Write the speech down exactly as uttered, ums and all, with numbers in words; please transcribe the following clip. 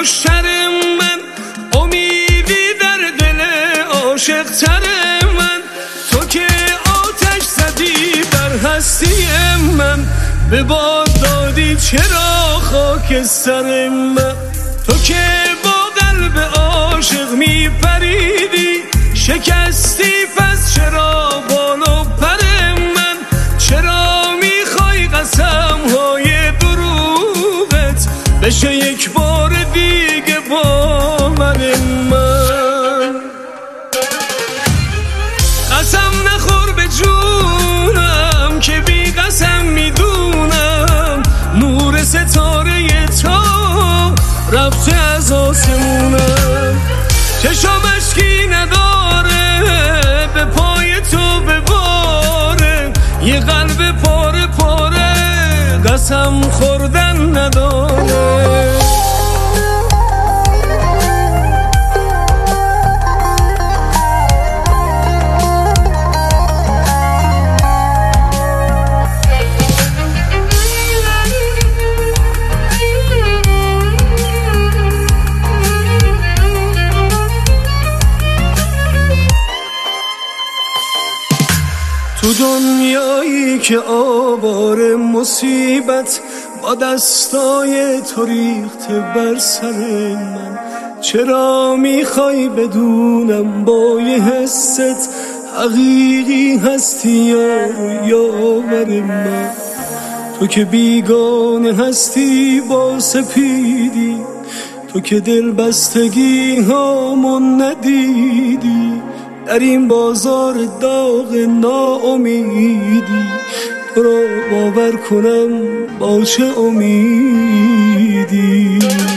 کشتر من، امیدی در دل عاشق تر من. تو که آتش زدی بر هستی من، به باد دادی چرا خاک سر من. تو که با قلب عاشق می پریدی، شکستی پس چرا بال و پر من. چرا میخوای قسم های دروغت بشه یک بار دیگه باور من. قسم نخور به جونم که بی قسم میدونم نور ستاره تو رفته از آسمونم. چشم اشکی نداره به پای تو بباره، یه قلب پاره پاره قسم خوردن نداره. تو دنیایی که آوار مصیبت با دستای تو ریخته بر سر من، چرا میخوای بدونم با یه حست حقیقی هستی یا یاور من. تو که بیگانه هستی با سپیدی، تو که دل بستگی هامون ندیدی، در این بازار داغ ناامیدی تو را باور کنم باشه امیدی.